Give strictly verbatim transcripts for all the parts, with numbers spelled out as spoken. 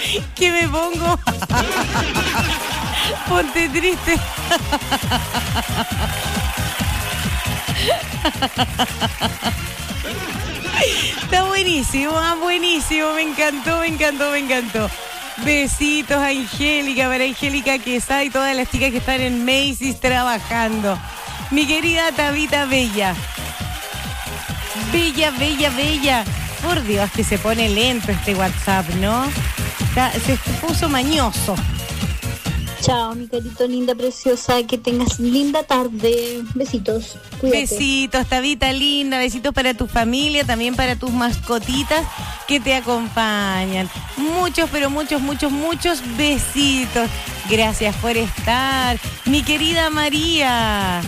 ¿Qué me pongo? Ponte triste. Está buenísimo, ah, buenísimo. Me encantó, me encantó, me encantó. Besitos a Angélica, para Angélica Quesada y todas las chicas que están en Macy's trabajando. Mi querida Tabita Bella. Bella, bella, bella. Por Dios que se pone lento este WhatsApp, ¿no? Está, se puso mañoso. Chao, mi carito linda, preciosa. Que tengas linda tarde. Besitos. Cuídate. Besitos, Tabita linda. Besitos para tu familia, también para tus mascotitas que te acompañan. Muchos, pero muchos, muchos, muchos besitos. Gracias por estar. Mi querida María.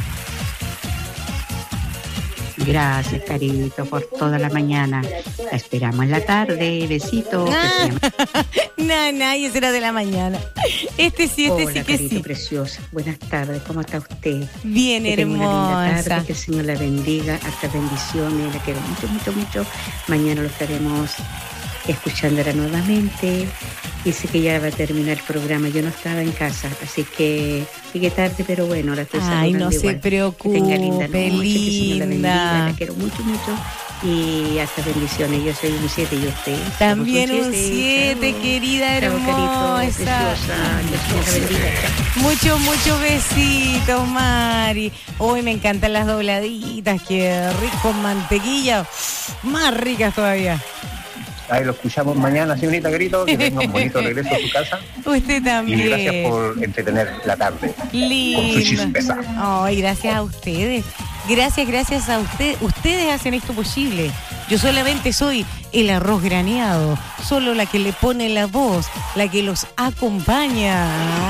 Gracias, carito, por toda la mañana. La esperamos en la tarde. Besitos. Ah, no, no, y eso era de la mañana. Este sí, este Hola, sí que carito sí. preciosa. Buenas tardes. ¿Cómo está usted? Bien, que hermosa. tenga una linda tarde, que el Señor la bendiga. Hasta bendiciones. La quiero mucho, mucho, mucho. Mañana lo estaremos escuchándola nuevamente. Dice que ya va a terminar el programa. Yo no estaba en casa, así que llegué tarde, pero bueno, la estoy saludando. Ay, no igual. se preocupe, que tenga linda noche, que el Señor la bendiga. linda. La quiero mucho, mucho. Y hasta bendiciones. Yo soy un siete y usted. También Somos un siete, querida Chao, hermosa. carito, preciosa. Que el Señor la bendiga. Chao. Muchos, muchos besitos, Mari. Hoy me encantan las dobladitas, qué rico, con mantequilla. Más ricas todavía. Ahí lo escuchamos mañana, señorita Grito, que tenga un bonito regreso a su casa. Usted también. Y gracias por entretener la tarde Lindo. con su chispeza. Ay, gracias a ustedes. Gracias, gracias a ustedes. Ustedes hacen esto posible. Yo solamente soy el arroz graneado, solo la que le pone la voz, la que los acompaña.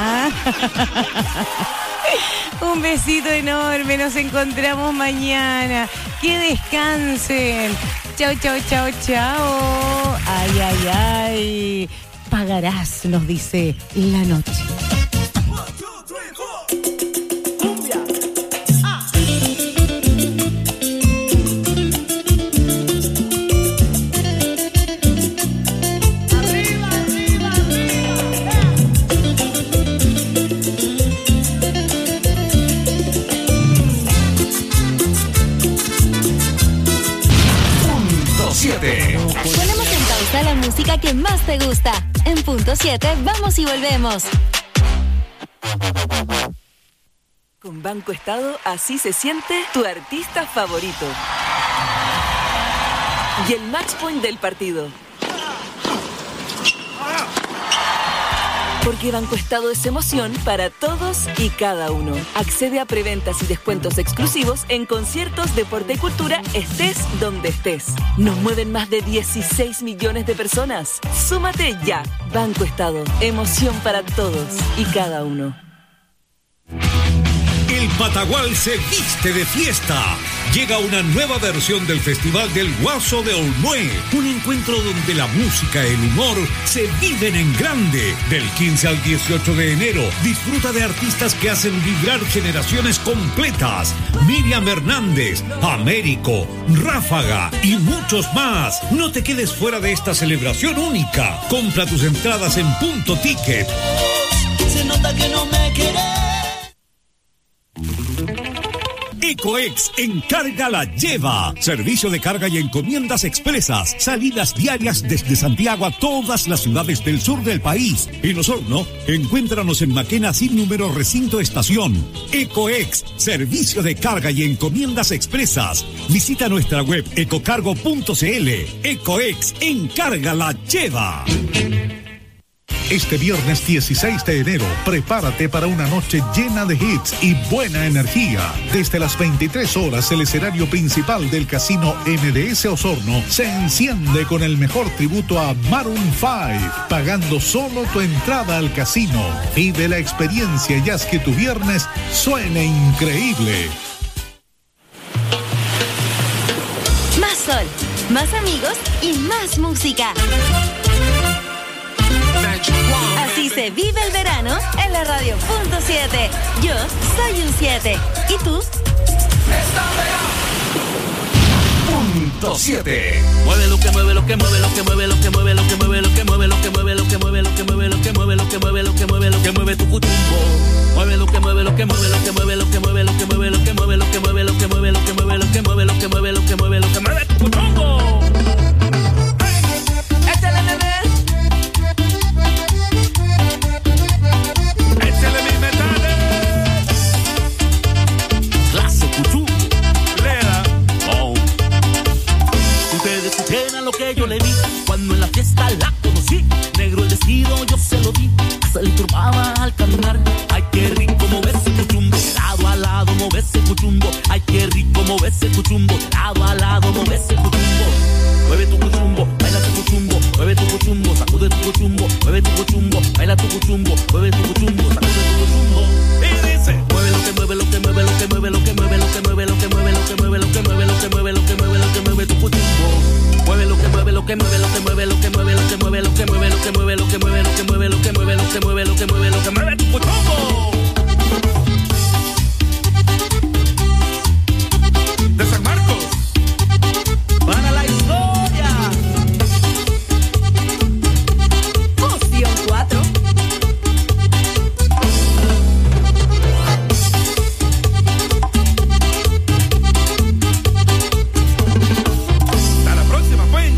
Un besito enorme, nos encontramos mañana. Que descansen. Chao, chao, chao, chao. Ay, ay, ay. Pagarás, nos dice la noche. Ponemos en pausa la música que más te gusta. En punto siete, vamos y volvemos. Con Banco Estado, así se siente tu artista favorito. Y el match point del partido. Porque Banco Estado es emoción para todos y cada uno. Accede a preventas y descuentos exclusivos en conciertos, deporte y cultura, estés donde estés. Nos mueven más de dieciséis millones de personas. Súmate ya. Banco Estado. Emoción para todos y cada uno. El Patagual se viste de fiesta. Llega una nueva versión del Festival del Guaso de Olmué. Un encuentro donde la música y el humor se viven en grande. Del quince al dieciocho de enero, disfruta de artistas que hacen vibrar generaciones completas. Miriam Hernández, Américo, Ráfaga y muchos más. No te quedes fuera de esta celebración única. Compra tus entradas en Punto Ticket. Se nota que no me querés. Ecoex Encarga la Lleva. Servicio de carga y encomiendas expresas. Salidas diarias desde Santiago a todas las ciudades del sur del país. En Osorno, encuéntranos en Maquena sin número recinto estación. Ecoex, servicio de carga y encomiendas expresas. Visita nuestra web ecocargo punto cl. Ecoex Encarga la Lleva. Este viernes dieciséis de enero, prepárate para una noche llena de hits y buena energía. Desde las veintitrés horas, el escenario principal del casino M D S Osorno se enciende con el mejor tributo a Maroon cinco, pagando solo tu entrada al casino. Vive la experiencia y haz que tu viernes suene increíble. Más sol, más amigos y más música. Así se vive el verano en la radio punto siete. Yo soy un siete. ¿Y tú? Punto punto siete. Mueve lo que mueve, lo que mueve, lo que mueve, lo que mueve, lo que mueve, lo que mueve, lo que mueve, lo que mueve, lo que mueve, lo que mueve, lo que mueve, lo que mueve, lo que mueve tu cutumbo. Mueve lo que mueve, lo que mueve, lo que mueve, lo que mueve, lo que mueve, lo que mueve, lo que mueve, lo que mueve, lo que mueve, lo que mueve, lo que mueve, lo que mueve, lo que mueve tu cutumbo. Échale, nene. Échale mis metales. Clase cuchú. Lea. Oh. Ustedes supieran lo que yo le vi cuando en la fiesta la conocí. Negro el vestido, yo se lo di. Hasta le turbaba al caminar. Ay, qué rico mover ese cuchumbo. Lado a lado mover ese cuchumbo. Ay, qué rico mover ese cuchumbo. Lado a lado mover ese cuchumbo. Mueve tu cuchumbo, baila tu cuchumbo. Mueve tu cuchumbo, sacude tu cuchumbo. Mueve tu cuchumbo, baila tu cuchumbo. Mueve tu cuchumbo, sacude tu cuchumbo. Y dice, mueve lo que mueve, lo que mueve, lo que mueve, lo que mueve, lo que mueve, lo que mueve, lo que mueve, lo que mueve, lo que mueve, lo que mueve, lo que mueve tu cuchumbo. Mueve lo que mueve, lo que mueve, lo que mueve, lo que mueve, lo que mueve, lo que mueve, lo que mueve, lo que mueve, lo que mueve, lo que mueve, lo que mueve, lo que mueve, lo que mueve tu cuchumbo. De San Marcos para la historia. Opción cuatro. Hasta la próxima, pues.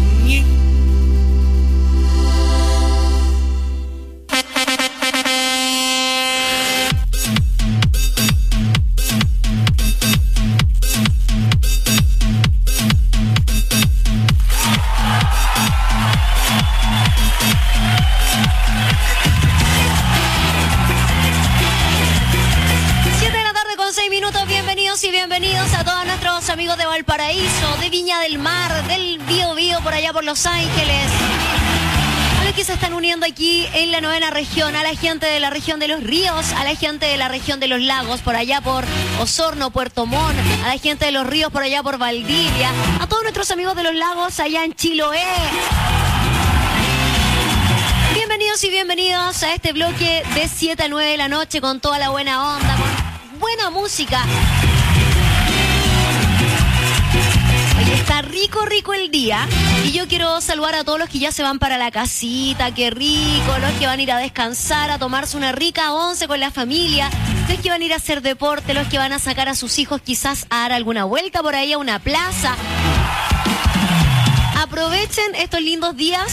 Y bienvenidos a todos nuestros amigos de Valparaíso, de Viña del Mar, del Bío Bío, por allá por Los Ángeles, a los que se están uniendo aquí en la novena región, a la gente de la región de Los Ríos, a la gente de la región de Los Lagos, por allá por Osorno, Puerto Montt, a la gente de Los Ríos, por allá por Valdivia, a todos nuestros amigos de Los Lagos allá en Chiloé. Bienvenidos y bienvenidos a este bloque de siete a nueve de la noche con toda la buena onda, con buena música. Está rico, rico el día y yo quiero saludar a todos los que ya se van para la casita, qué rico, los que van a ir a descansar, a tomarse una rica once con la familia, los que van a ir a hacer deporte, los que van a sacar a sus hijos quizás a dar alguna vuelta por ahí a una plaza. Aprovechen estos lindos días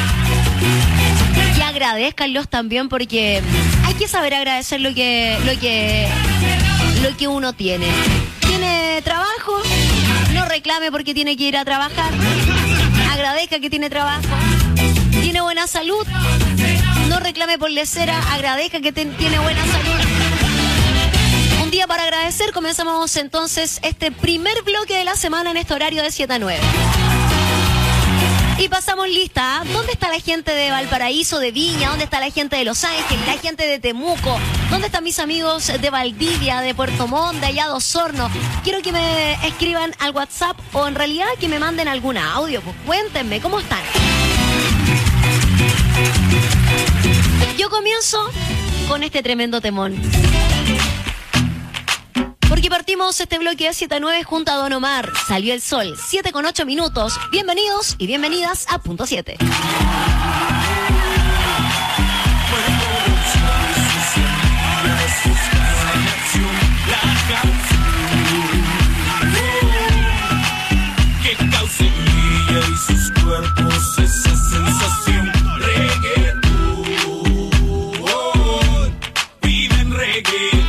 y agradézcanlos también porque hay que saber agradecer lo que, lo que, lo que uno tiene. Tiene trabajo, no reclame porque tiene que ir a trabajar. Agradezca que tiene trabajo. Tiene buena salud, no reclame por lesera. Agradezca que te, tiene buena salud. Un día para agradecer. Comenzamos entonces este primer bloque de la semana en este horario de siete a nueve. Y pasamos lista. ¿Dónde está la gente de Valparaíso, de Viña? ¿Dónde está la gente de Los Ángeles? La gente de Temuco. ¿Dónde están mis amigos de Valdivia, de Puerto Montt, de allá de Osorno? Quiero que me escriban al WhatsApp o en realidad que me manden algún audio. Pues cuéntenme, ¿cómo están? Yo comienzo con este tremendo temón. Porque partimos este bloque de siete a nueve junto a Don Omar. Salió el sol, siete con ocho minutos. Bienvenidos y bienvenidas a Punto siete. Que cause en ella y sus cuerpos esa sensación. Reggaetón, vive en reggaetón.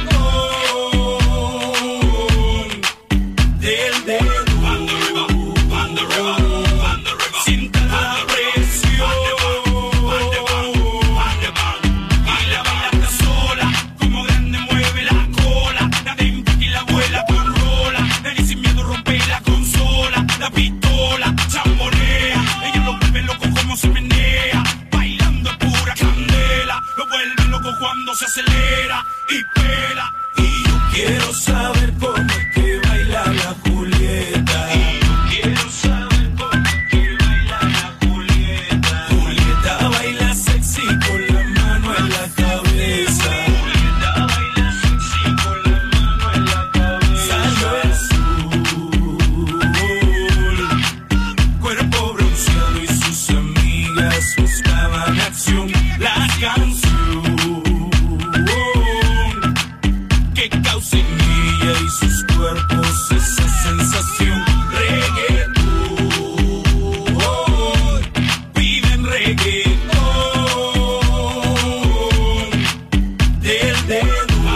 Cuando se acelera y pela. Y yo quiero saber cómo es que baila la Julieta. Y yo quiero saber cómo es que baila la Julieta. Julieta baila sexy con la mano en la cabeza. Julieta baila sexy con la mano en la cabeza. Salió el sol, buscaban acción. La canción que causa en ella y sus cuerpos esa sensación. Reggaetón, viven reggaetón del dedo.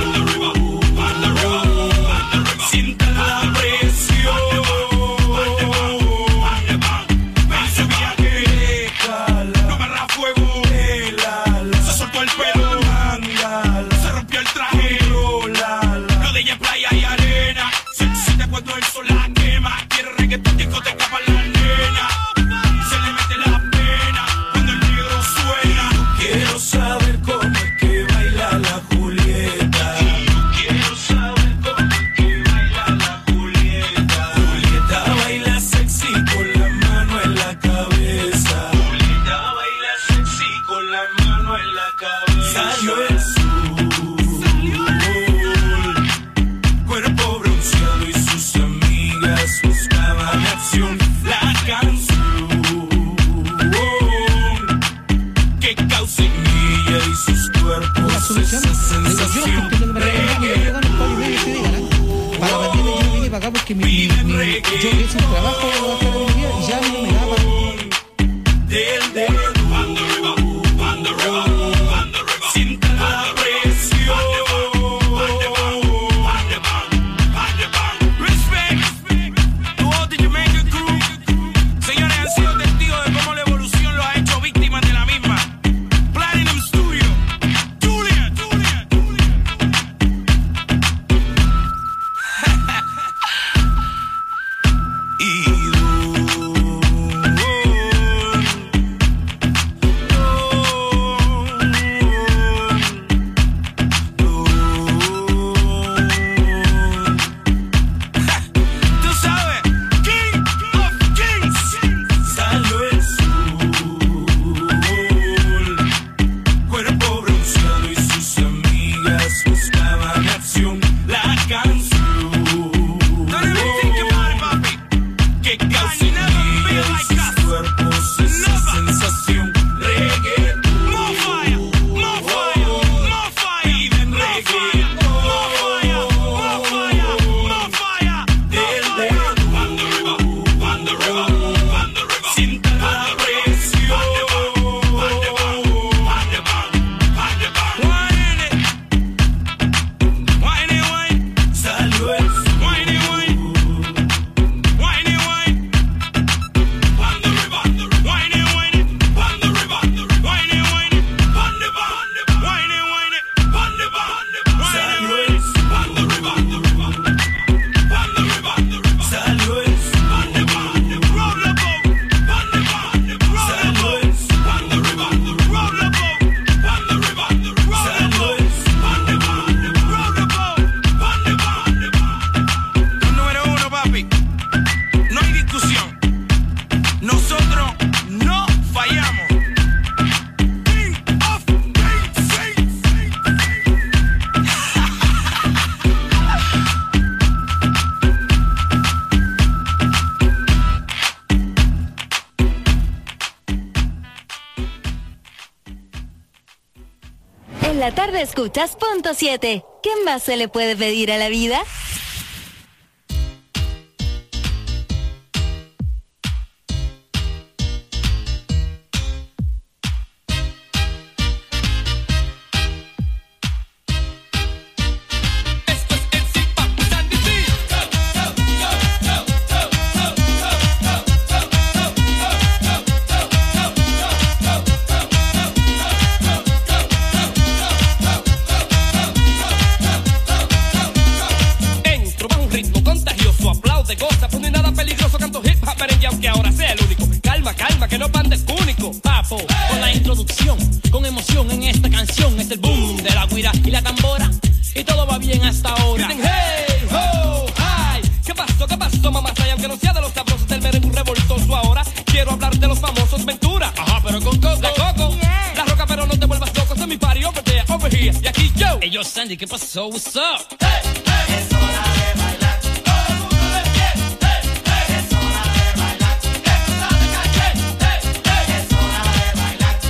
Porque mi, mi, mi, yo hice un trabajo de academia y ya no me daba. Del dedo, sienta la presión. Respect to all the Jamaican crew. Señores, han sido testigos de cómo la evolución los ha hecho víctimas de la misma. Platinum Studio, Julian, Julian, En la tarde escuchas Punto siete. ¿Qué más se le puede pedir a la vida? Sandy, ¿qué pasó? What's up? Hey, hey, es hora de bailar. Todo el mundo de pie. Hey, hey, es hora de bailar. Esto está de calle. Hey, hey, es hora de bailar.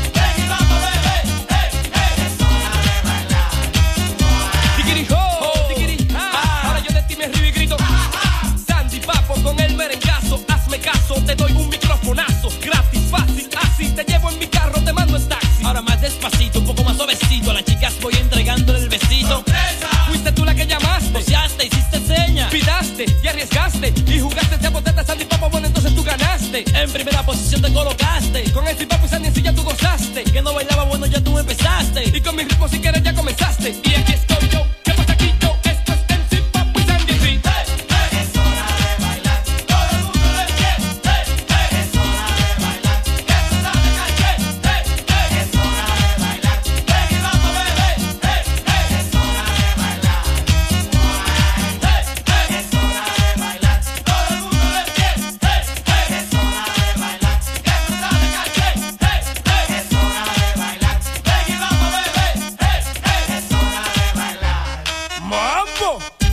en primera posición te colocaste. Con el hip hop y Sandy ya tú gozaste. Que no bailaba, bueno, ya tú empezaste. Y con mi ritmo si quieres ya comenzaste. Y aquí estoy yo, ¿qué pasa aquí yo? Esto es el hip hop y Sandy Free. Hey, hey, es hora de bailar, todo el mundo de pie. Hey, hey, es hora de bailar, que tú sabes caché. Hey, hey, es hora de bailar, ven y vamos a beber. Hey, hey, es hora de bailar. Hey, hey, es hora de bailar, todo el mundo de pie. Hey, hey, es hora de bailar, que tú sabes caché. Hey, hey, es hora de bailar, ven y vamos a beber. Hey, hey, es hora de bailar. ¡Mambo!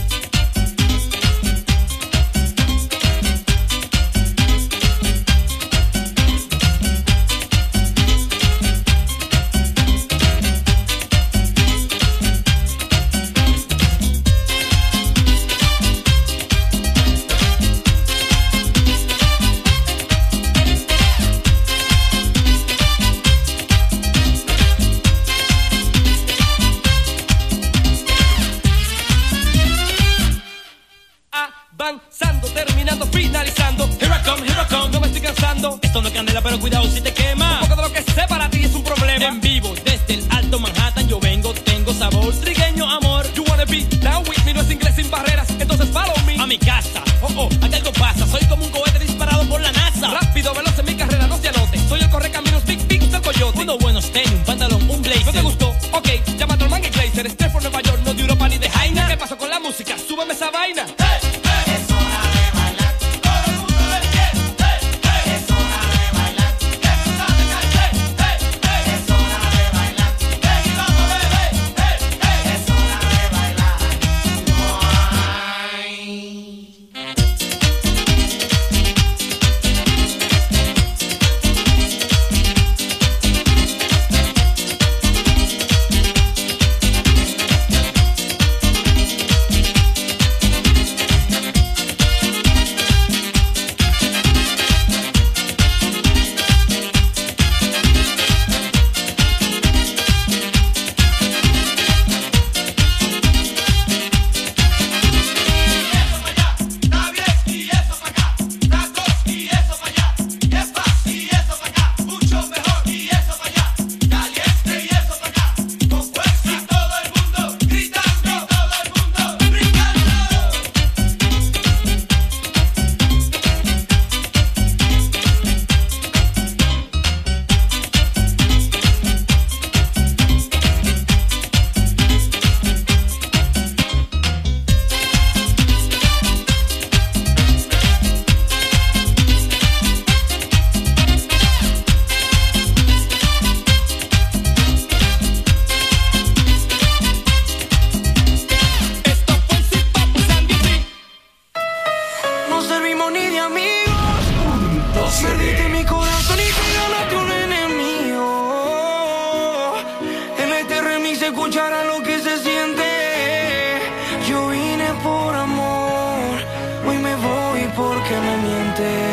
Avanzando, terminando, finalizando. Here I come, here I come, no me estoy cansando. Esto no es candela, pero cuidado si te quema. Un poco de lo que sé para ti es un problema. En vivo, desde el Alto Manhattan yo vengo, tengo sabor trigueño, amor. You wanna be down with me, no es inglés sin barreras, entonces follow me. A mi casa, oh oh, aquí algo pasa. Soy como un cohete disparado por la NASA. Rápido, veloz en mi carrera, no se anote. Soy el correcaminos, big, big, usted el coyote. Unos buenos tenis, un pantalón, un blazer. ¿No te gustó? Ok, llama a tu hermano y Glazer. Estrés por Nueva York, no de Europa ni de Jaina. ¿Qué pasó con la música? Súbeme esa vaina. Hey, hey, es hora de bailar, todo el mundo de pie. Hey, hey, es hora de bailar, que tú sabes caché. Hey, hey, es hora de bailar, ven y vamos a beber. Hey, hey, es hora de bailar. escuchara lo que se siente. Yo vine por amor, hoy me voy porque me miente.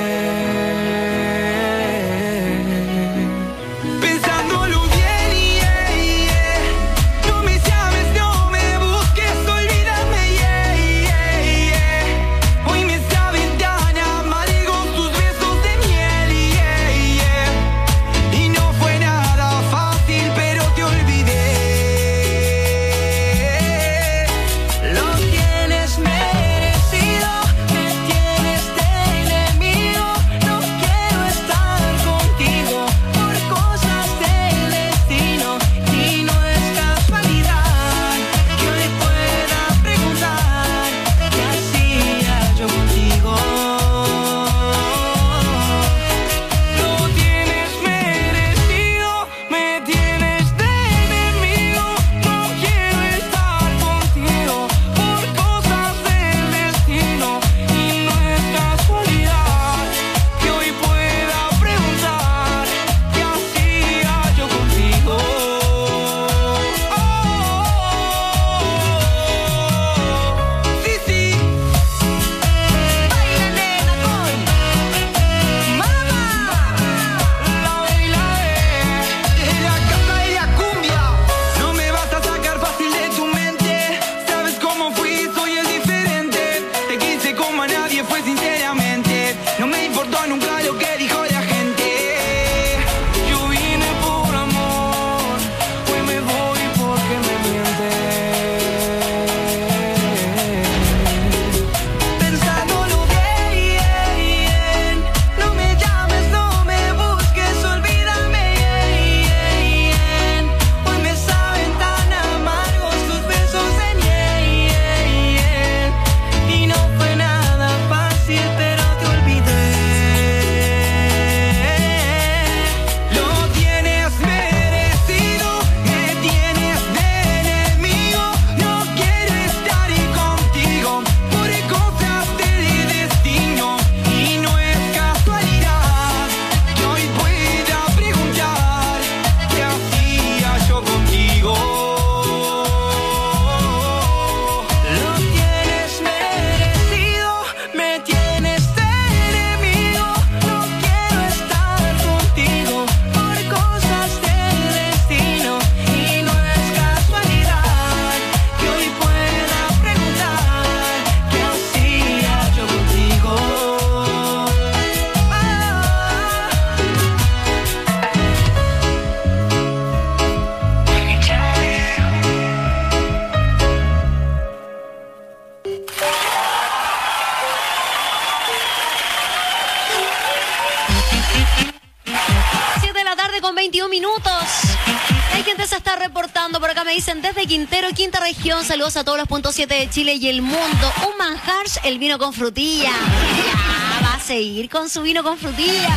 Hay gente se está reportando por acá, me dicen desde Quintero, quinta región, saludos a todos los puntos siete de Chile y el mundo. Un manjar, el vino con frutilla. Ya, va a seguir con su vino con frutilla.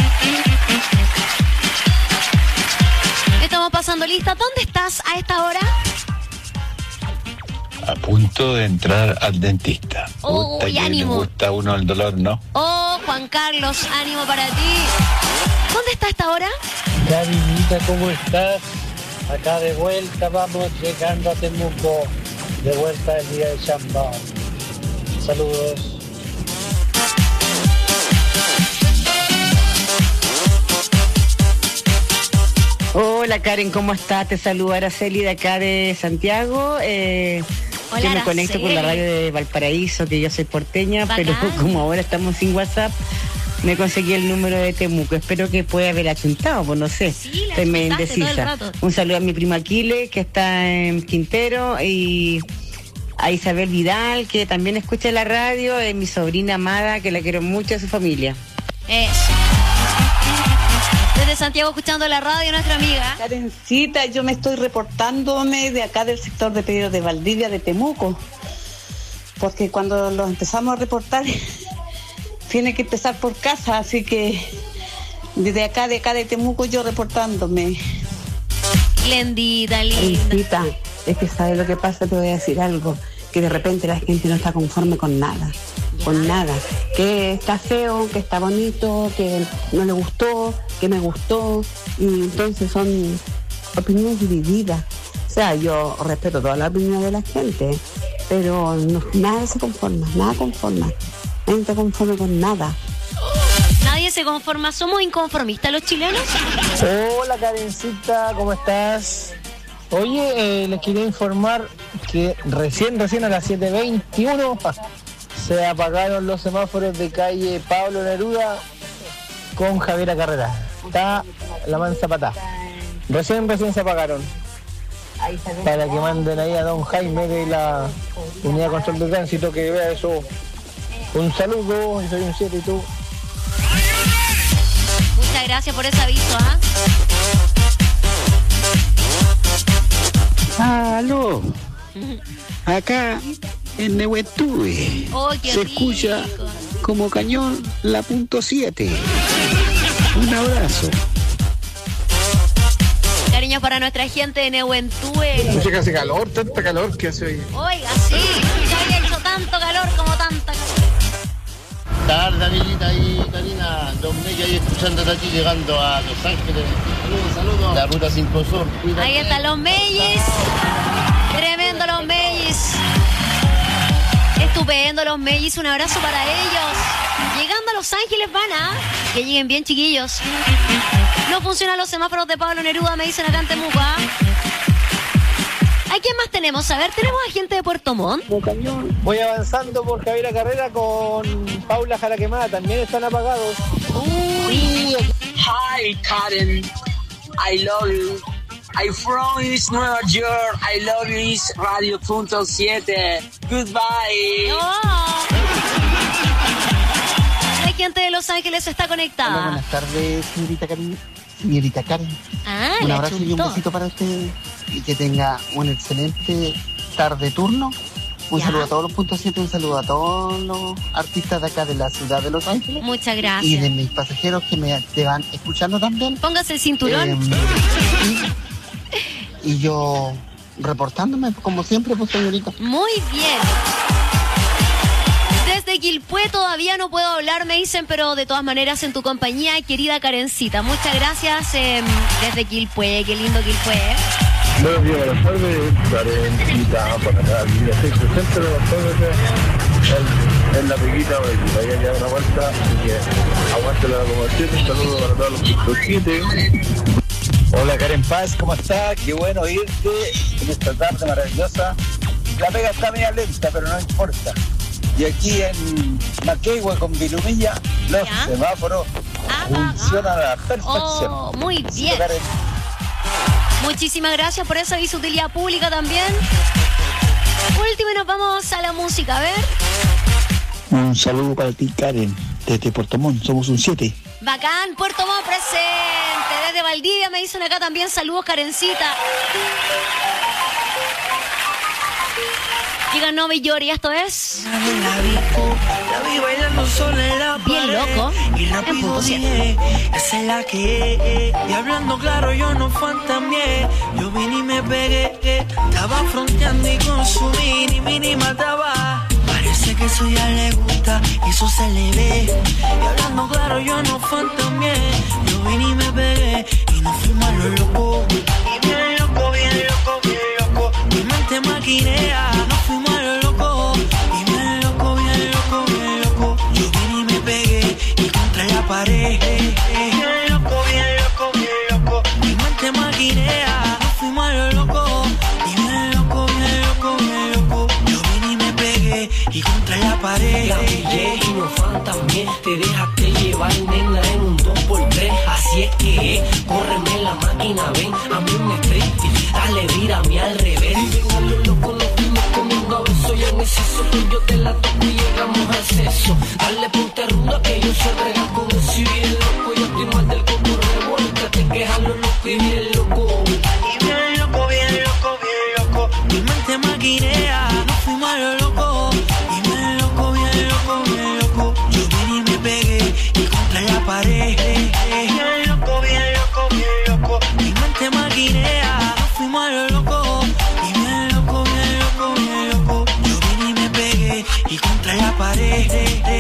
Estamos pasando lista. ¿Dónde estás a esta hora? A punto de entrar al dentista. Oh, Puta, y que ánimo. le gusta a uno el dolor, ¿no? Oh, Juan Carlos, ánimo para ti. ¿Dónde está a esta hora? Gavinita, ¿cómo estás? Acá de vuelta, vamos llegando a Temuco. De vuelta el día de Chamba. Saludos. Hola Karen, ¿cómo estás? Te saluda Araceli de acá de Santiago. Eh, Hola, yo me Araceli. conecto con la radio de Valparaíso, que yo soy porteña, Bacán. pero como ahora estamos sin WhatsApp, me conseguí el número de Temuco. Espero que pueda haber achuntado, pues no sé. Sí, la Estoy medio achuntaste todo el indecisa. rato. Un saludo a mi primo Aquiles, que está en Quintero, y a Isabel Vidal, que también escucha la radio, y mi sobrina amada, que la quiero mucho, a su familia. Eso. Desde Santiago escuchando la radio, nuestra amiga. Karencita, yo me estoy reportándome de acá del sector de Pedro de Valdivia, de Temuco, porque cuando los empezamos a reportar tiene que empezar por casa, así que desde acá, de acá de Temuco, yo reportándome. Lendita, linda. Karencita, es que sabes lo que pasa, te voy a decir algo, que de repente la gente no está conforme con nada, con nada, que está feo, que está bonito, que no le gustó, que me gustó, y entonces son opiniones divididas. O sea, yo respeto todas las opiniones de la gente, pero no, nada se conforma, nada conforma, nadie está conforme con nada. Nadie se conforma, somos inconformistas los chilenos. Hola Karencita, ¿cómo estás? Oye, eh, les quería informar que recién, recién a las siete veintiuno se apagaron los semáforos de calle Pablo Neruda con Javiera Carrera. Está la mansa patá. Recién, recién se apagaron. Para que manden ahí a don Jaime de la Unidad de Control de Tránsito que vea eso. Un saludo, yo soy un siete y tú. Muchas gracias por ese aviso, ¿ah? Aló, acá en Nehuentue Oh, qué se rico. escucha como cañón la punto siete. Un abrazo. Cariños para nuestra gente de Nehuentue. Mucha que hace calor, tanta calor que hace hoy. Oiga, sí, nunca había hecho tanto calor como tanta calor. Tarde, amiguita y Karina, Don Mella ahí escuchándote aquí llegando a Los Ángeles. Saludos, saludos. La ruta cinco Sur. Cuídate. Ahí están los Mellis. Tremendo los Mellis. Estupendo los Mellis, un abrazo para ellos. Llegando a Los Ángeles van a... Que lleguen bien, chiquillos. No funcionan los semáforos de Pablo Neruda, me dicen acá en Temuco, ¿ah? ¿A quién más tenemos? A ver, tenemos a gente de Puerto Montt. Voy avanzando por Javiera Carrera con Paula Jaraquemada, también están apagados. Uy. Hi Karen, I love you. I'm from East Nueva York. I love you, East Radio punto siete. Goodbye. Oh. La gente de Los Ángeles está conectada. Hola, buenas tardes, señorita Karen. Señorita Karen. Ah, un le abrazo y un achuntó. besito para usted y que tenga un excelente tarde turno. Un Ya. saludo a todos los puntos siete, un saludo a todos los artistas de acá de la ciudad de Los Ángeles. Muchas Y gracias. de mis pasajeros que me te van escuchando también. Póngase el cinturón. Eh, y, y yo reportándome, como siempre, pues señorita. Muy bien. Desde Quilpué todavía no puedo hablar, me dicen, pero de todas maneras en tu compañía, querida Karencita. Muchas gracias eh, desde Quilpué, qué lindo Quilpué. ¿eh? Buenos días, buenas tardes. Karencita, por acá, línea seis sesenta, en, en la peguita, que vaya a dar una vuelta, así que aguante la locomoción. Un saludo para todos los puntos siete. Hola Karen Paz, ¿cómo estás? Qué bueno irte en esta tarde maravillosa. La pega está media lenta, pero no importa. Y aquí en Maquegua con Vilumilla, los ¿Ya? semáforos funcionan a la perfección. Oh, muy bien. Karen. Muchísimas gracias por esa aviso de utilidad pública también. Último y nos vamos a la música, a ver. Un saludo para ti, Karen, desde Puerto Montt. Somos un siete. Bacán, Puerto Montt presente. Desde Valdivia me dicen acá también saludos, Karencita. Digan, no me llores, esto es bien loco. En punto siete. Esa es la que es. Y hablando claro, yo no fantameé. Yo vine y me pegué. Estaba fronteando y consumí. Ni mini mataba. Parece que eso ya le gusta. Y eso se le ve. Y hablando claro, yo no fantameé. Yo vine y me pegué. Y no fuimos a lo loco. Y bien loco, bien loco, bien loco. Mi mente maquinea. No fuimos a lo loco. Y bien loco, bien loco, bien loco. Yo vine y me pegué. Y contra la pared. Bien loco, bien loco, bien loco. Mi mente maquinea. No fuimos a lo loco. Y bien loco, bien loco, bien loco. Yo vine y me pegué. Y contra la pared. La pillé y no fan también. Te dejaste llevar, nena, en un dos por tres. Así es que es. Córreme la máquina, ven. A mí un street. Dale, vírame al revés. Y ven a lo loco, nos fuimos comiendo a besos. Y en exceso, tú y yo te la toco y llegamos al sexo. Dale ponte ruda que yo soy regal con eso. Y bien loco, yo estoy mal del coco revuelta. Te quejas lo loco y bien loco. Y bien loco, bien loco, bien loco. Mi mente maquinea. No fuimos a lo loco. Y bien loco, bien loco, bien loco. Yo vine y me pegué. Y contra la pared. Bien loco, bien loco, bien loco. Mi mente maquinea. No fuimos a lo loco. Y bien loco, bien loco, bien loco. Yo vine y me pegué. Y contra la pared.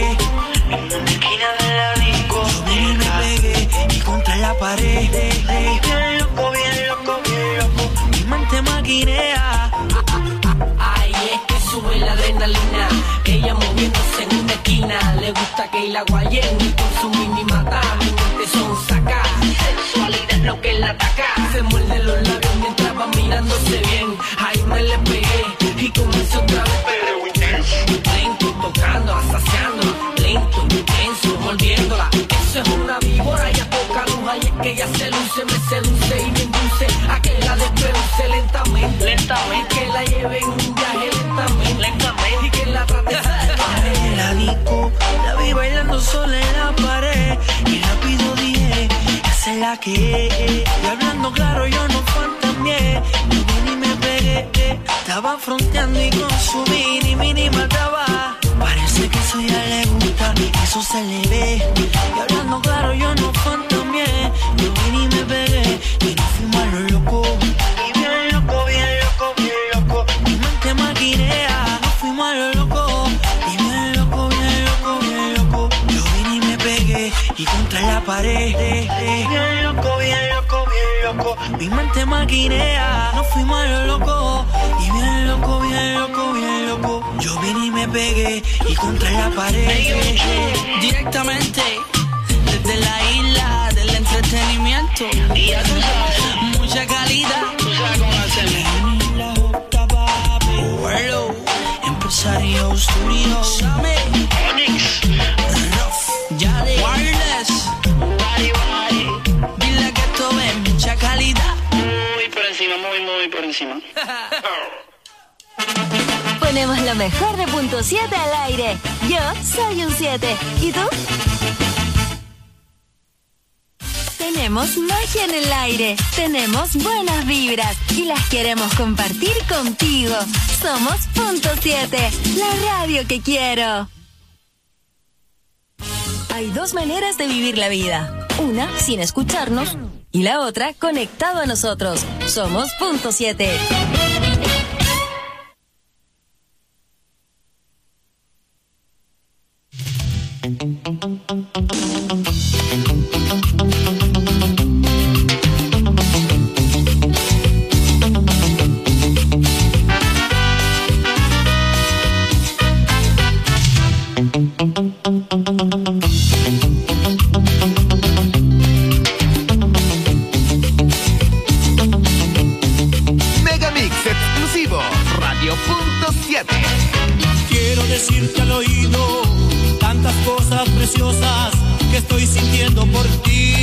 En una esquina de la disco. Yo vine y me pegué. Y contra la pared. Bien loco, bien loco, bien loco. Mi mente maquinea. Ay, es que sube la adrenalina. Ella moviéndose en una esquina. Le gusta que la guayen y con su mini mata. Mi mente son saca. Sensualidad es lo que la ataca. Se muerde los labios mientras va mirándose bien. Ahí me le pegué y comencé otra vez. Pero intenso. Lento, tocando, asaciando. Lento, intenso, volviéndola. Eso es una víbora y a poca luz. Ay, es que ella se luce, me seduce y me induce a que la despeluce lentamente. Lentamente. Y que la lleve en un viaje lentamente. Lentamente. Y que la trate de la disco, la vi bailando sola en la pared. Y rápido dije, esa es la que es. Y hablando claro, yo no fantameé. Yo vine y me pegué. Estaba fronteando y consumí. Ni mini mataba. Parece que eso ya le gusta. Eso se le ve. Y hablando claro, yo no fantameé. Yo vine y me pegué. Y no fuimos a lo loco. Y bien loco, bien loco, bien loco. Mi mente maquinea. No fuimos a lo loco. Y bien loco, bien loco, bien loco. Yo vine y me pegué. Y contra la pared. Bien loco, bien loco, bien loco. Mi mente maquinea. No fuimos a lo loco. Y bien loco, bien loco, bien loco. Yo vine y me pegué. Y contra la pared. Directamente desde la isla del entretenimiento. Y ya tú sabes, mucha calidad. Tú sabes cómo hacerle. La J, papi. World. Empresario Studio. Same. Onyx. Rough. Yale. Wireless. Body, body. Dile que esto es mucha calidad. Muy por encima, muy, muy por encima. Ponemos lo mejor de punto siete al aire. Yo soy un siete. ¿Y tú? Tenemos magia en el aire. Tenemos buenas vibras. Y las queremos compartir contigo. Somos punto siete, la radio que quiero. Hay dos maneras de vivir la vida. Una sin escucharnos. Y la otra conectado a nosotros. Somos punto siete. Megamix exclusivo, Radio punto siete. Quiero decirte al oído tantas cosas preciosas que estoy sintiendo por ti.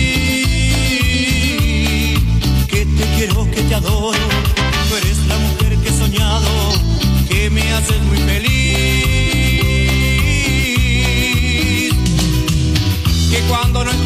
Que te quiero, que te adoro. Tú eres la mujer que he soñado, que me haces muy feliz. Que cuando no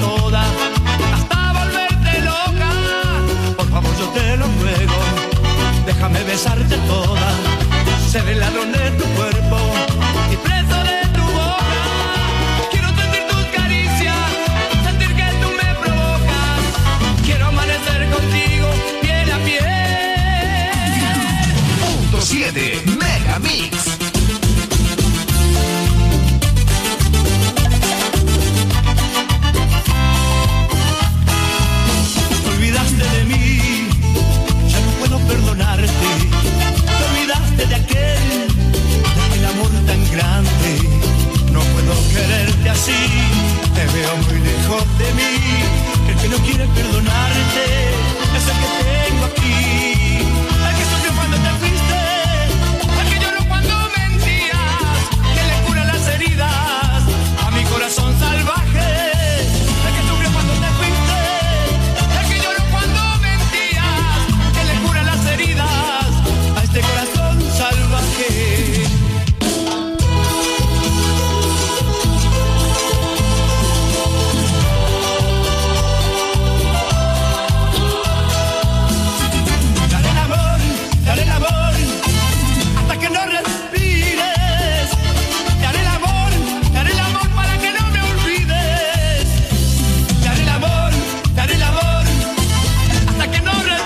toda, hasta volverte loca. Por favor, yo te lo ruego, déjame besarte toda. Seré el ladrón de tu cuerpo y preso de tu boca. Quiero sentir tus caricias, sentir que tú me provocas. Quiero amanecer contigo piel a piel. Punto siete Mega Mix. De mí, ya no puedo perdonarte. Te olvidaste de aquel, de aquel amor tan grande. No puedo quererte así, te veo muy lejos de mí. El que no quiere perdonarte es el que tengo aquí. El que sufrió cuando te fuiste, el que lloró cuando mentías, que le cura las heridas a mi corazón salvaje. El que sufrió cuando te fuiste, a este corazón salvaje. Dale el amor, dale el amor, hasta que no respires. Dale el amor, dale el amor para que no me olvides. Dale el amor, dale el amor, hasta que no respires.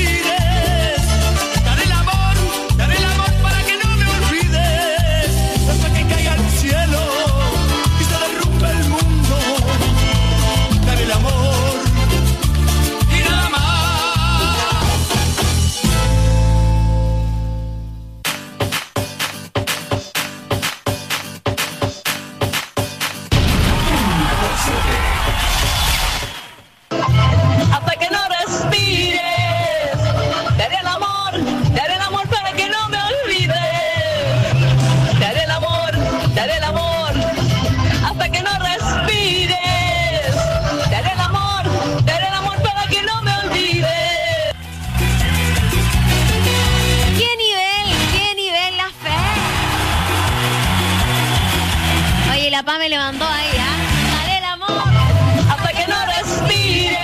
Me levantó ahí, ¿ah? Dale el amor hasta que no respire.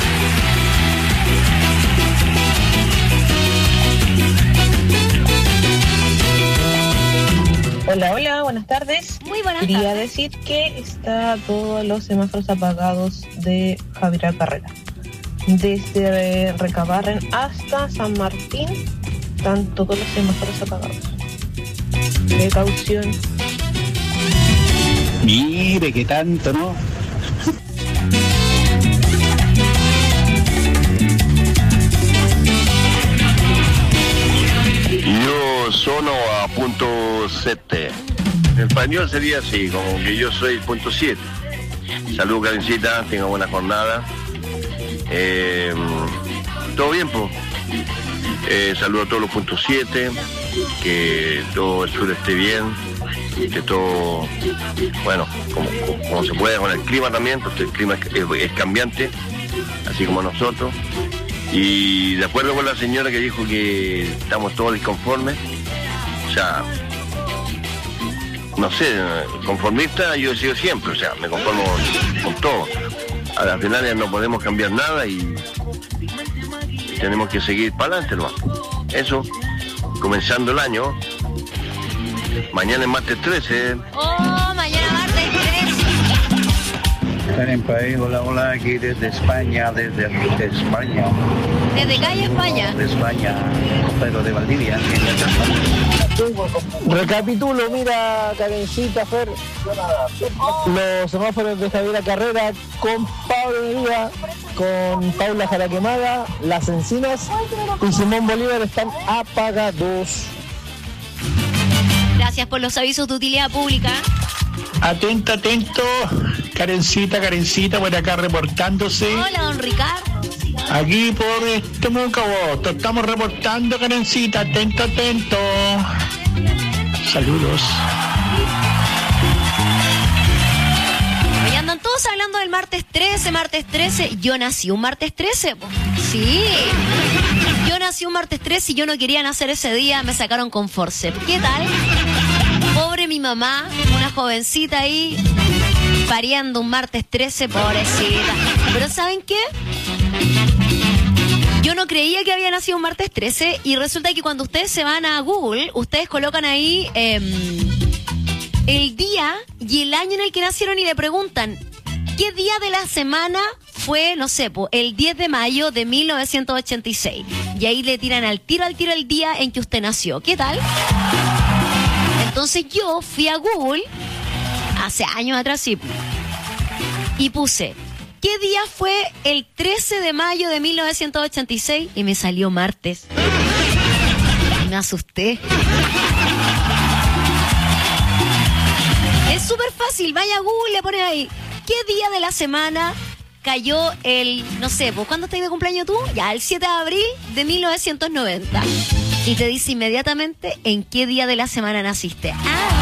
Hola, hola, buenas tardes. Muy buenas Quería tardes. decir que está todos los semáforos apagados de Javier Carrera. Desde Recabarren hasta San Martín están todos los semáforos apagados. Precaución. Mire, qué tanto, ¿no? Yo sono a punto siete. En español sería así, como que yo soy punto siete. Salud, Karencita, tenga buena jornada. Eh, Todo bien, pues. Eh, saludo a todos los puntos siete, que todo el sur esté bien, que todo, bueno, como, como se puede con el clima también, porque el clima es, es, es cambiante, así como nosotros. Y de acuerdo con la señora que dijo que estamos todos disconformes, o sea, no sé, conformista yo he sido siempre, o sea, me conformo con todo. A las finales no podemos cambiar nada y tenemos que seguir para adelante, ¿no? Eso, comenzando el año. Mañana es martes trece. Oh, mañana martes trece. Están en país, hola, hola, aquí desde España, desde, desde España. Desde calle España. De España, pero de Valdivia. Recapitulo, mira, Karencita, Fer, los semáforos de Javier Carrera con Pablo Neruda, con Paula Jaraquemada, Las Encinas y Simón Bolívar están apagados. Gracias por los avisos de utilidad pública. Atento, atento, Karencita, Karencita, por acá reportándose. Hola, don Ricardo. Aquí por este Temuco, estamos reportando, Karencita, atento, atento. Saludos. Hoy andan todos hablando del martes trece, martes trece. Yo nací un martes trece, po. Sí. Yo nací un martes trece y yo no quería nacer ese día, me sacaron con forceps. ¿Qué tal? Pobre mi mamá, una jovencita ahí, pariendo un martes trece, pobrecita. Pero ¿saben qué? Yo no creía que había nacido un martes trece y resulta que cuando ustedes se van a Google, ustedes colocan ahí eh, el día y el año en el que nacieron y le preguntan ¿qué día de la semana fue, no sé, po, el diez de mayo de mil novecientos ochenta y seis? Y ahí le tiran al tiro al tiro el día en que usted nació. ¿Qué tal? Entonces yo fui a Google hace años atrás sí, y puse ¿qué día fue el trece de mayo de mil novecientos ochenta y seis? Y me salió martes. Y me asusté. Es súper fácil, vaya a Google y le pone ahí ¿qué día de la semana cayó el, no sé, pues ¿cuándo estás de cumpleaños tú? Ya, el siete de abril de mil novecientos noventa. Y te dice inmediatamente en qué día de la semana naciste. Ah.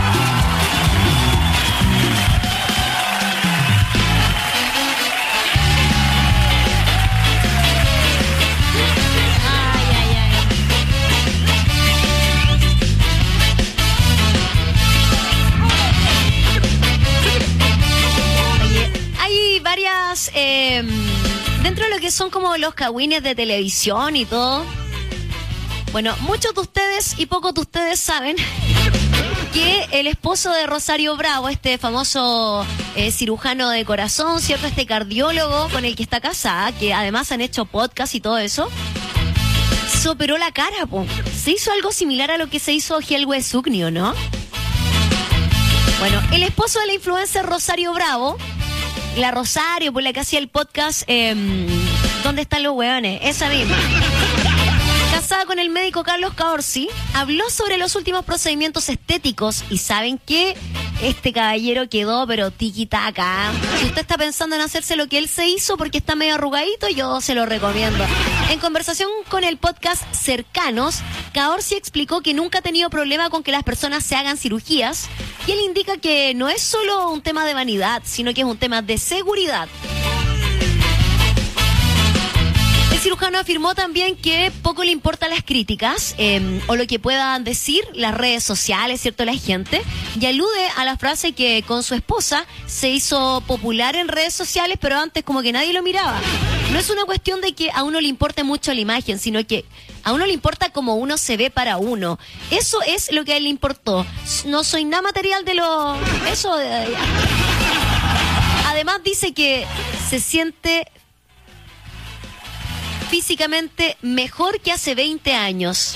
Varias, eh, dentro de lo que son como los cagüines de televisión y todo. Bueno, muchos de ustedes y pocos de ustedes saben que el esposo de Rosario Bravo, este famoso eh, cirujano de corazón, ¿cierto? Este cardiólogo con el que está casada, que además han hecho podcast y todo eso, se operó la cara, po. Se hizo algo similar a lo que se hizo Helwe Sugni, ¿no? Bueno, el esposo de la influencer Rosario Bravo, la Rosario, por la que hacía el podcast eh, ¿Dónde están los hueones? Esa misma. Casada con el médico Carlos Caorsi, habló sobre los últimos procedimientos estéticos y ¿saben qué? Este caballero quedó pero tiquitaca. Si usted está pensando en hacerse lo que él se hizo porque está medio arrugadito, yo se lo recomiendo. En conversación con el podcast Cercanos, Caorsi explicó que nunca ha tenido problema con que las personas se hagan cirugías y él indica que no es solo un tema de vanidad, sino que es un tema de seguridad. El cirujano afirmó también que poco le importan las críticas eh, o lo que puedan decir las redes sociales, ¿cierto? La gente, y alude a la frase que con su esposa se hizo popular en redes sociales, pero antes como que nadie lo miraba. No es una cuestión de que a uno le importe mucho la imagen, sino que a uno le importa cómo uno se ve para uno. Eso es lo que a él le importó. No soy nada material de lo... Eso... Eh... Además dice que se siente físicamente mejor que hace veinte años.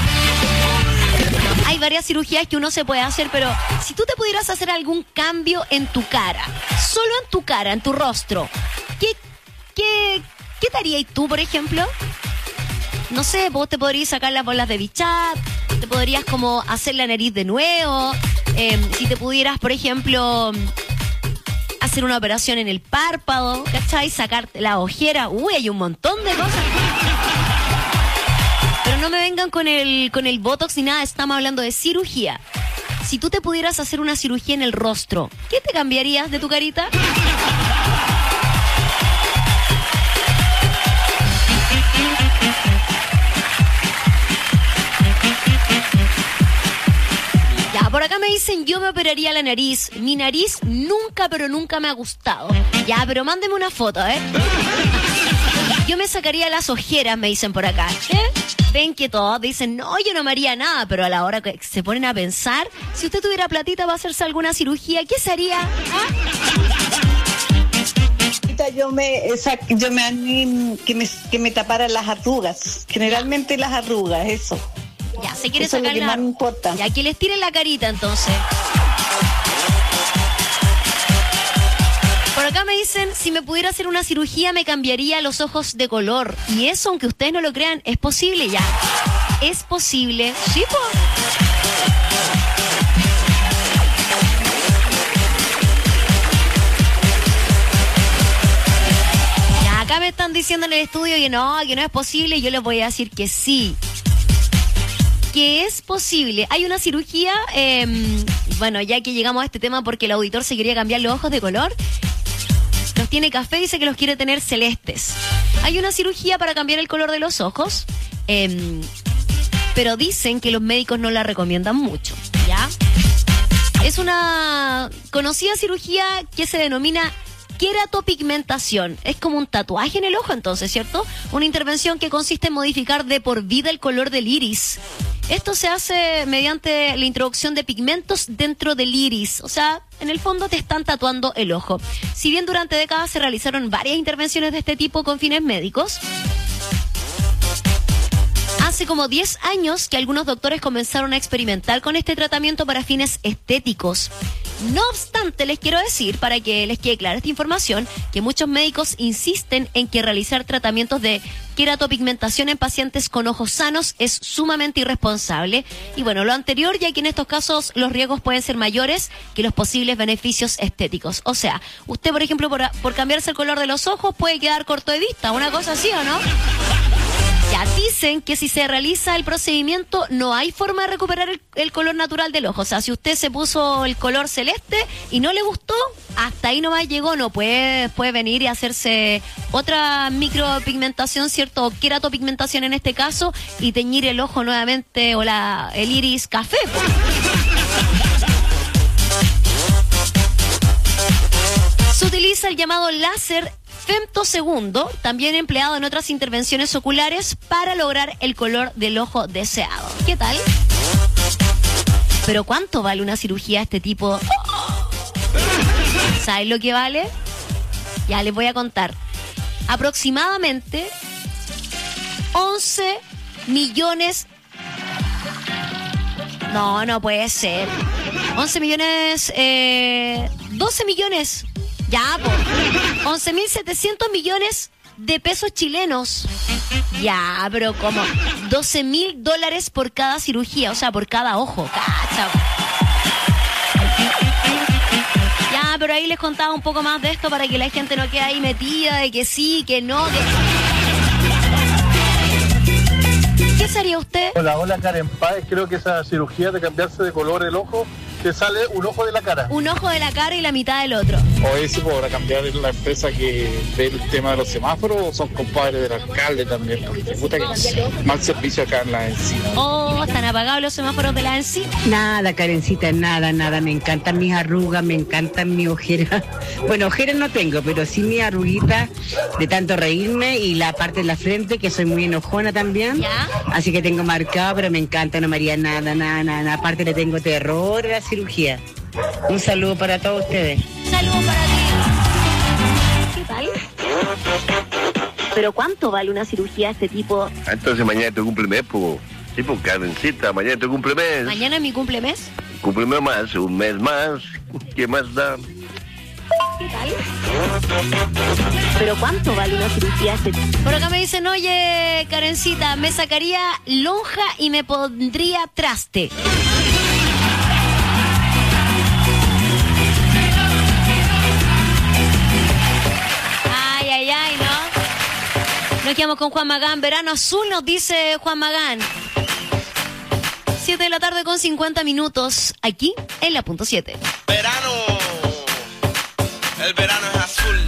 Hay varias cirugías que uno se puede hacer, pero si tú te pudieras hacer algún cambio en tu cara, solo en tu cara, en tu rostro, ¿qué, qué, qué te harías tú, por ejemplo? No sé, vos te podrías sacar las bolas de Bichat, te podrías como hacer la nariz de nuevo, eh, si te pudieras, por ejemplo, hacer una operación en el párpado, ¿cachai? Sacarte la ojera. Uy, hay un montón de cosas. Pero no me vengan con el, con el botox ni nada, estamos hablando de cirugía. Si tú te pudieras hacer una cirugía en el rostro, ¿qué te cambiarías de tu carita? Ya, por acá me dicen, yo me operaría la nariz. Mi nariz nunca, pero nunca me ha gustado. Ya, pero mándeme una foto, ¿eh? Yo me sacaría las ojeras, me dicen por acá. ¿Eh? Ven que todos dicen, no, yo no me haría nada, pero a la hora que se ponen a pensar, si usted tuviera platita para hacerse alguna cirugía, ¿qué se haría? ¿Ah? Yo me, esa, yo me anim, que me que me taparan las arrugas, generalmente las arrugas, eso. Ya, se quiere eso sacar es lo que la... más me importa. Ya, que les tiren la carita entonces. Por acá me dicen, si me pudiera hacer una cirugía me cambiaría los ojos de color. Y eso, aunque ustedes no lo crean, es posible ya. Es posible. Sí, po. Ya, acá me están diciendo en el estudio que no, que no es posible. Y yo les voy a decir que sí. Que es posible. Hay una cirugía, eh, bueno, ya que llegamos a este tema porque el auditor se quería cambiar los ojos de color. Los tiene café, dice que los quiere tener celestes. Hay una cirugía para cambiar el color de los ojos, eh, pero dicen que los médicos no la recomiendan mucho, ¿ya? Es una conocida cirugía que se denomina queratopigmentación. Es como un tatuaje en el ojo, entonces, ¿cierto? Una intervención que consiste en modificar de por vida el color del iris. Esto se hace mediante la introducción de pigmentos dentro del iris. O sea, en el fondo te están tatuando el ojo. Si bien durante décadas se realizaron varias intervenciones de este tipo con fines médicos, hace como diez años que algunos doctores comenzaron a experimentar con este tratamiento para fines estéticos. No obstante, les quiero decir, para que les quede clara esta información, que muchos médicos insisten en que realizar tratamientos de queratopigmentación en pacientes con ojos sanos es sumamente irresponsable. Y bueno, lo anterior, ya que en estos casos los riesgos pueden ser mayores que los posibles beneficios estéticos. O sea, usted, por ejemplo, por, por cambiarse el color de los ojos puede quedar corto de vista, una cosa así, ¿o no? Ya dicen que si se realiza el procedimiento no hay forma de recuperar el, el color natural del ojo. O sea, si usted se puso el color celeste y no le gustó, hasta ahí nomás llegó. No puede, puede venir y hacerse otra micropigmentación, ¿cierto? O queratopigmentación en este caso, y teñir el ojo nuevamente o la, el iris café. Se utiliza el llamado láser femtosegundo, también empleado en otras intervenciones oculares para lograr el color del ojo deseado. ¿Qué tal? ¿Pero cuánto vale una cirugía de este tipo? ¿Saben lo que vale? Ya les voy a contar. Aproximadamente once millones... No, no puede ser. once millones... Eh, doce millones... Ya, por once mil setecientos millones de pesos chilenos. Ya, pero como doce mil dólares por cada cirugía, o sea, por cada ojo. Cacha. Ya, pero ahí les contaba un poco más de esto para que la gente no quede ahí metida de que sí, que no, que... ¿Qué sería usted? Hola, hola Karen Páez. Creo que esa cirugía de cambiarse de color el ojo, te sale un ojo de la cara. Un ojo de la cara y la mitad del otro. ¿O sí podrá cambiar la empresa que ve el tema de los semáforos o son compadres del alcalde también? Porque puta que mal servicio acá en la encina. Oh, están apagados los semáforos de la encina. Nada, Karencita, nada, nada. Me encantan mis arrugas, me encantan mis ojeras. Bueno, ojeras no tengo, pero sí mis arruguitas de tanto reírme y la parte de la frente, que soy muy enojona también. ¿Ya? Así que tengo marcado, pero me encanta, no me haría nada, nada, nada. Aparte le tengo terror a la cirugía. Un saludo para todos ustedes. Saludos para ti. ¿Qué tal? ¿Pero cuánto vale una cirugía de este tipo? Entonces mañana te cumple mes, pues. Sí, pues Karencita, mañana te cumple mes. ¿Mañana es mi cumple mes? Cumple mes más, un mes más. ¿Qué más da? ¿Qué tal? ¿Pero cuánto vale una cirugía de este tipo? Por acá me dicen, oye, Karencita, me sacaría lonja y me pondría traste. Ay, ay, ay, ¿no? Nos quedamos con Juan Magán. Verano azul, nos dice Juan Magán. siete de la tarde con cincuenta minutos, aquí en la punto siete. Verano, el verano es azul.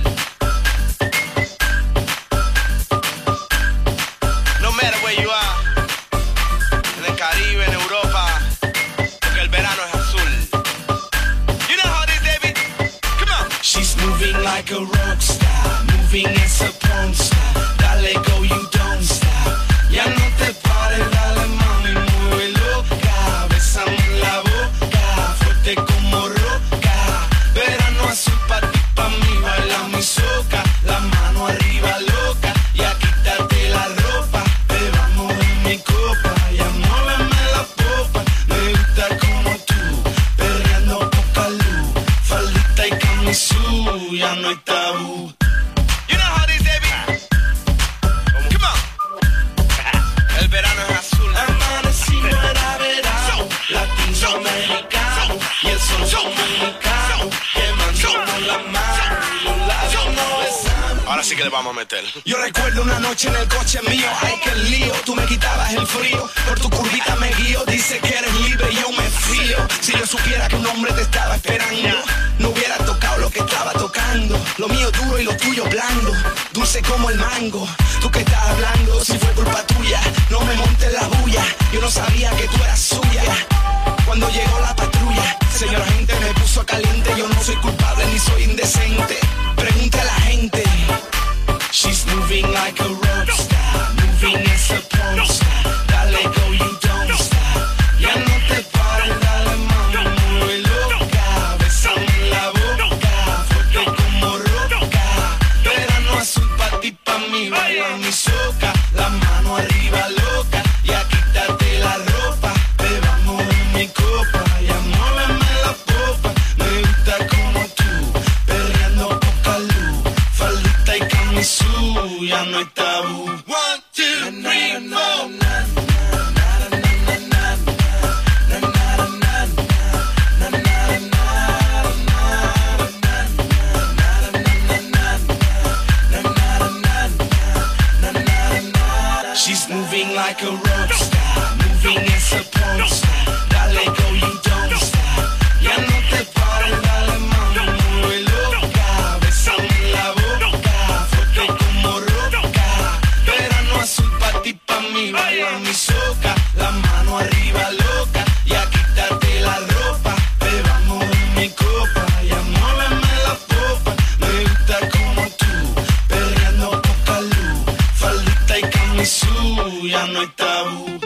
No matter where you are, en el Caribe, en Europa, porque el verano es azul. You know how it is, David? Come on. She's moving like a rock star, moving as a porn star. Dale go, you don't stop. Ya no te pares, dale mami, mueve loca. Bésame en la boca, fuerte como roca. Verano azul pa' ti, pa' mí, baila mi soca. La mano arriba loca, ya quítate la ropa. Bebamos en mi copa, ya muéveme la popa. Me gusta como tú, perreando poca luz. Faldita y camisú, ya no hay tabú. You know how it is, David? Come on. El verano es azul. Amanecimos era verano, latinoamericano, y el sol dominicano, quemándonos la mano, los labios no besamos. Ahora sí que le vamos a meter. Yo recuerdo una noche en el coche mío, ay que lío, tú me quitabas el frío, por tu curvita me guío, dice que eres libre y yo me fío. Si yo supiera que un hombre te estaba esperando, no hubiera tocado lo que estaba tocando. Lo mío duro y lo tuyo blando, dulce como el mango. Tú que estás hablando, si fue culpa tuya, no me montes la bulla. Yo no sabía que tú eras suya. Cuando llegó la patrulla, Señor gente, me puso caliente. Yo no soy culpable ni soy indecente. Pregunta a la gente. She's moving like a rockstar, moving as a porn star. Dale go, you don't stop. Ya no te pares, dale mami, mueve loca. Bésame en la boca, fuerte como roca. Verano azul pa' ti, pa' mí, baila mi soca. La mano arriba loca, ya quítate la ropa. Bebamos en mi copa, ya muéveme la popa. Me gusta como tú, perreando poca luz. Faldita y camisú, ya no hay tabú. One, two, three, four. She's moving like a rock star, moving as a porn star. Dale go, you don't stop. Ya no te pares, dale mami, mueve loca. Bésame en la boca, fuerte como roca. Verano azul pa' ti, pa' mí, baila mi soca. La mano arriba loca, ya quítate la ropa. Bebamos en mi copa, ya muéveme la popa. Me gusta como tú, perreando poca luz. Faldita y camisú, ya no hay tabú.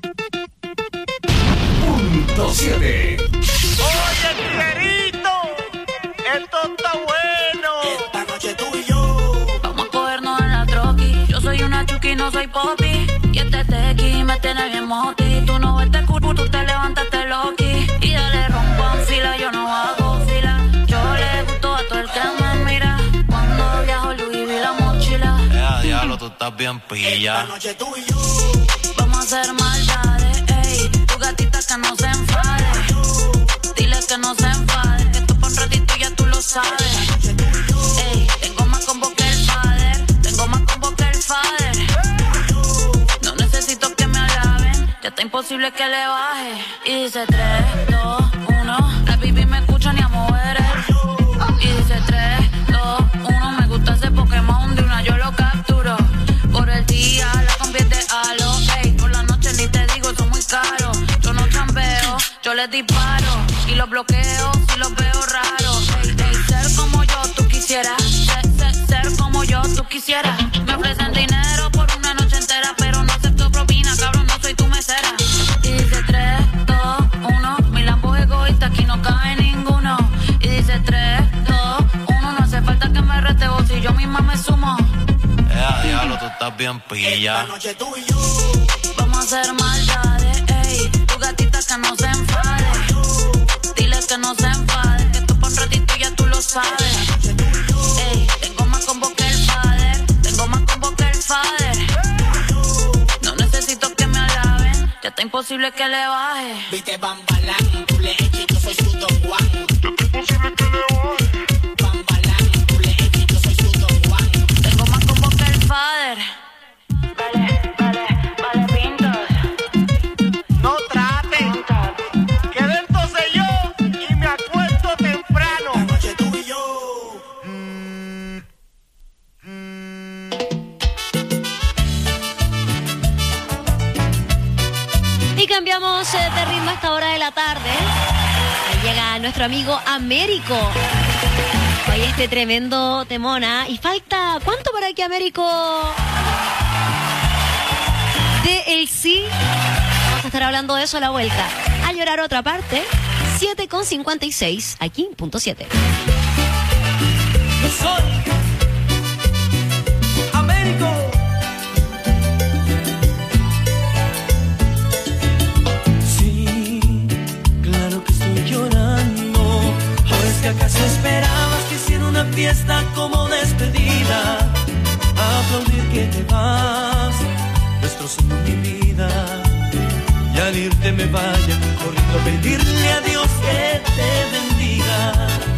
Punto siete. Oye, Tiguerito, esto está bueno. Esta noche tú y yo vamos a cogernos en la troqui. Yo soy una chuki, no soy popi. Y este tequi me tiene bien moti. Tú no ves este culo, tú te levantaste loqui. Y dale rompo en fila, yo no hago fila. Yo le gusto a todo el que me mira. Cuando viajo Louis vi la mochila. Ya, diablo, tú estás bien pilla. Esta noche tú y yo vamos a hacer maldades, ey. Tu gatita que no se enfade. Dile que no se enfade. Que esto por un ratito ya tú lo sabes. Ey, tengo más combo que el father. Tengo más combo que el father. No necesito que me alaben. Ya está imposible que le baje. Y dice tres, dos, uno. La baby me escucha ni a mover el. Y dice tres, dos, uno. Me gusta ese Pokémon de una yo lo capturo. Por el día la convierte a lo. Ey, por la noche ni te digo, son muy caros. Yo no chambeo, yo les disparo. Y los bloqueo si los veo raros. Ey, ey, ser como yo tú quisieras. Ser, ser, ser como yo tú quisieras. Me ofrecen dinero por una noche entera, pero no acepto propina, cabrón, no soy tu mesera. Y dice tres, dos, uno. Mi Lambo es egoísta, aquí no cabe ninguno. Y dice tres, dos, uno. No hace falta que me rete vos si yo misma me sumo. Ya, diablo, tú estás bien pilla. Esta noche tú y yo vamos a hacer maldades, ey. Tu gatita que no se enfade. Dile que no se enfade. Que esto por un ratito ya tú lo sabes. Ey, tengo más combo que el father. Tengo más combo que el father. No necesito que me alaben. Ya está imposible que le baje. Viste Bambalán, tú le eches, yo soy su Don Juan. Ya está imposible que le baje. Bambalán, tú le eches, yo soy su Don Juan. Tengo más combo que el father. Vale, vale, vale, pintos. No traten, que dentro sé yo y me acuesto temprano. Esta noche tú y yo. Y cambiamos eh, de ritmo a esta hora de la tarde. Ahí llega nuestro amigo Américo. Oye, este tremendo temona. Y falta, ¿cuánto para que Américo dé el sí? Vamos a estar hablando de eso a la vuelta. A llorar otra parte. siete con cincuenta y seis, aquí en punto siete. Yo soy Américo. Sí, claro que estoy llorando. ¿O es que acaso esperabas que hiciera una fiesta como despedida? Aplaudir que te vas, destrozando mi vida. Y al irte me vaya corriendo a pedirle a Dios que te bendiga.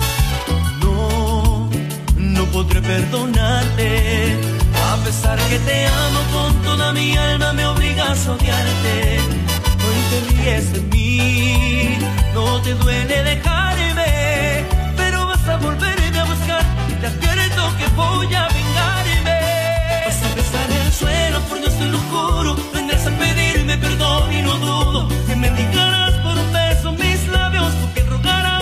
No, no podré perdonarte. A pesar que te amo con toda mi alma, me obligas a odiarte. Hoy te ríes de mí, no te duele dejarme, pero vas a volverme a buscar y te advierto que voy a vengarme. Vas a besar el suelo, por Dios te lo juro, vendrás a pedirme perdón y no dudo que me digarás por un beso mis labios, porque rogarás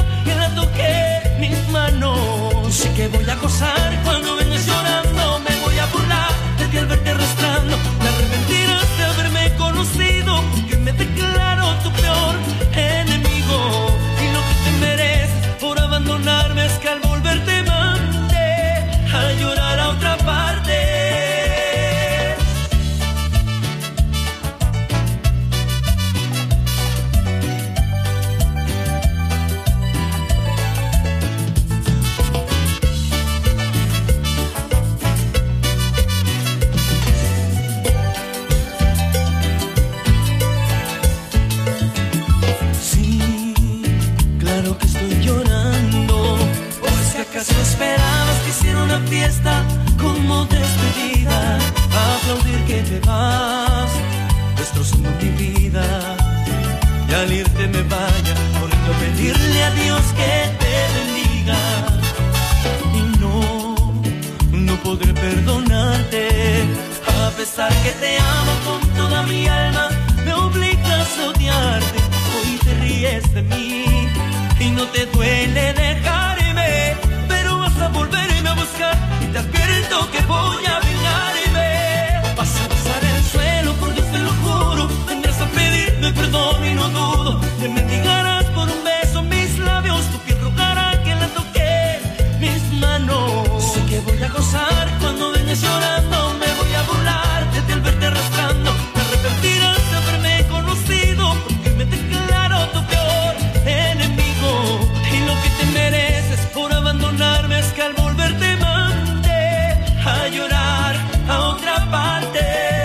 como despedida, aplaudir que te vas, destrozando mi vida. Y al irte me vaya, corriendo a pedirle a Dios que te bendiga. Y no, no podré perdonarte, a pesar que te amo con toda mi alma, me obligas a odiarte. Hoy te ríes de mí y no te duele dejarme, pero vas a volverme a buscar y te advierto que voy a vengarme. Vas a besar el suelo, por Dios te lo juro, vendrás a pedirme perdón y no dudo, te mendigarás por un beso mis labios, tu piel rogará que la toque mis manos. Sé que voy a gozar cuando vengas llorando, me voy a burlar desde el verte arrastrando, te arrepentirás de haberme conocido, porque me declaro tu peor enemigo. Y lo que te mereces por abandonarme es que al volver te mande a llorar a otra parte.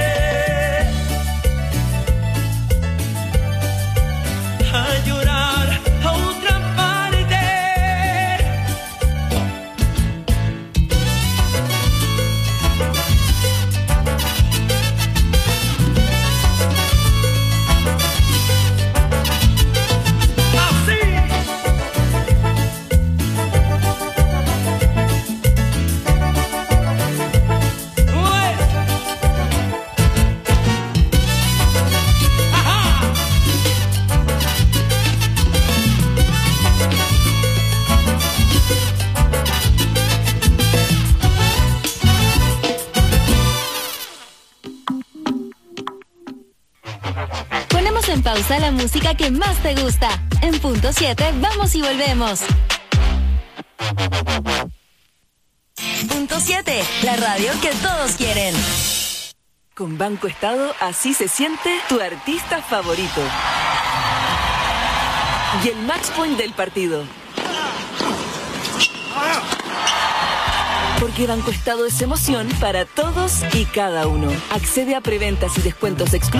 A llorar a otra parte. Así. Ué. Ajá. Ponemos en pausa la música que más te gusta. En punto siete, vamos y volvemos. Punto siete, la radio que todos quieren. Con Banco Estado, así se siente tu artista favorito. Y el match point del partido. Porque Banco Estado es emoción para todos y cada uno. Accede a preventas y descuentos exclusivos